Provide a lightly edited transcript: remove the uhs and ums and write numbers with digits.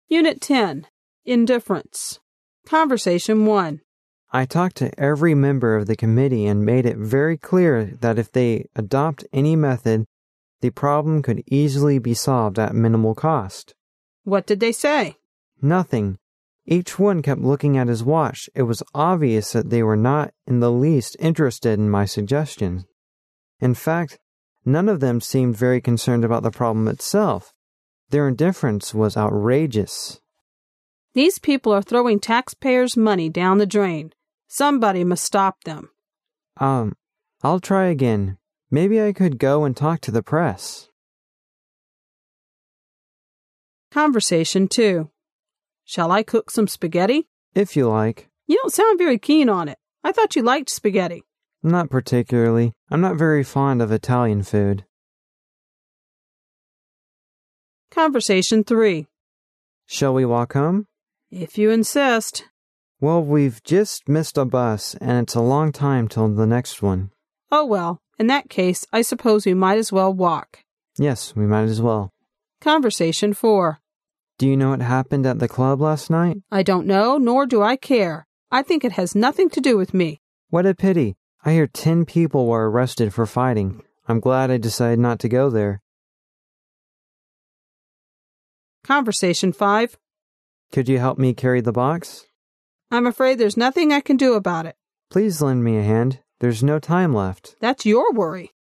Unit 10. Indifference. Conversation 1. I talked to every member of the committee and made it very clear that if they adopt any method, the problem could easily be solved at minimal cost. What did they say? Nothing. Each one kept looking at his watch. It was obvious that they were not in the least interested in my suggestions. In fact, none of them seemed very concerned about the problem itself. Their indifference was outrageous. These people are throwing taxpayers' money down the drain. Somebody must stop them. I'll try again. Maybe I could go and talk to the press. Conversation 2. Shall I cook some spaghetti? If you like. You don't sound very keen on it. I thought you liked spaghetti. Not particularly. I'm not very fond of Italian food. Conversation 3. Shall we walk home? If you insist. Well, we've just missed a bus, and it's a long time till the next one. Oh well, in that case, I suppose we might as well walk. Yes, we might as well. Conversation 4. Do you know what happened at the club last night? I don't know, nor do I care. I think it has nothing to do with me. What a pity. I hear 10 people were arrested for fighting. I'm glad I decided not to go there. Conversation 5. Could you help me carry the box? I'm afraid there's nothing I can do about it. Please lend me a hand. There's no time left. That's your worry.